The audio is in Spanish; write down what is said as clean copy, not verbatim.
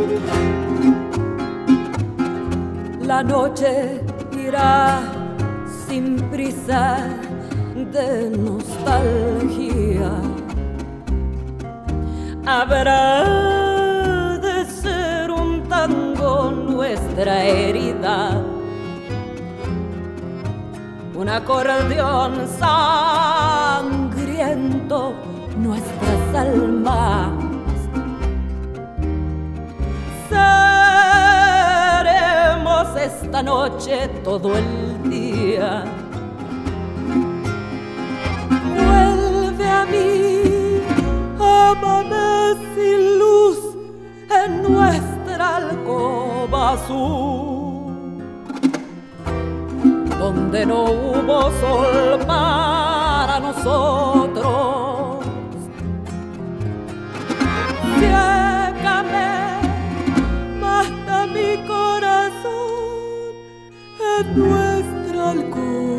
La noche irá sin prisa de nostalgia. Habrá de ser un tango nuestra herida, un acordeón sangriento nuestras almas. Seremos esta noche todo el día. Vuelve a mí, ámame sin luz en nuestra alcoba azul, donde no hubo sol para nosotros. Ciégame, mata mi corazón en nuestra alcoba.